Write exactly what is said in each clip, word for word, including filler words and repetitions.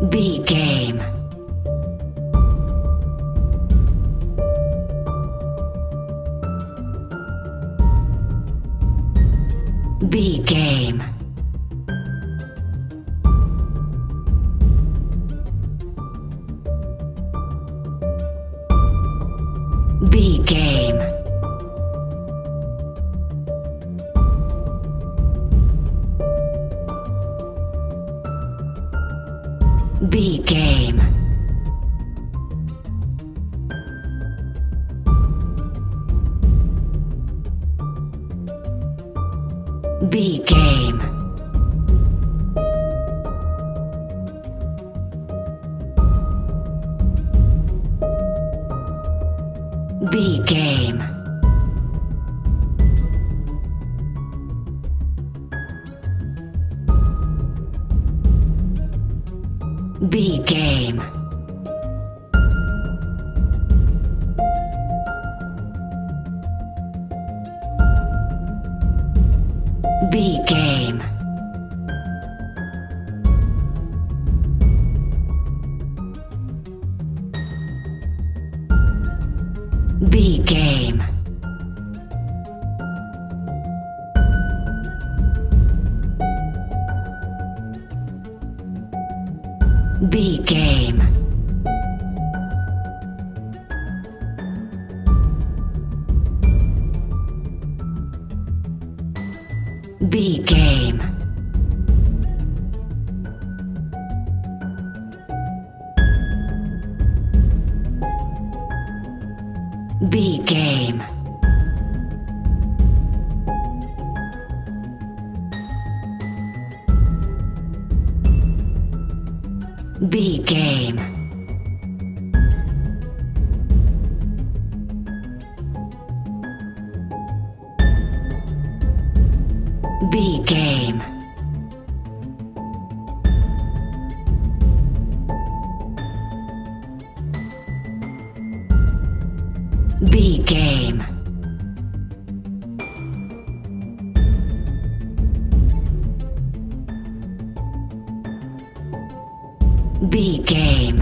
B game. B game. B game. B game. B game. B game. B game. B game. B game. B game. B game. B game. B game. B game. B game. B game.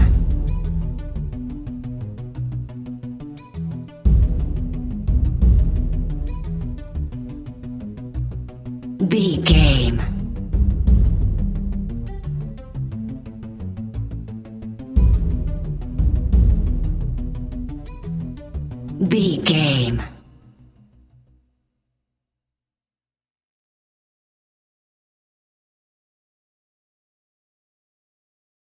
B game. B game.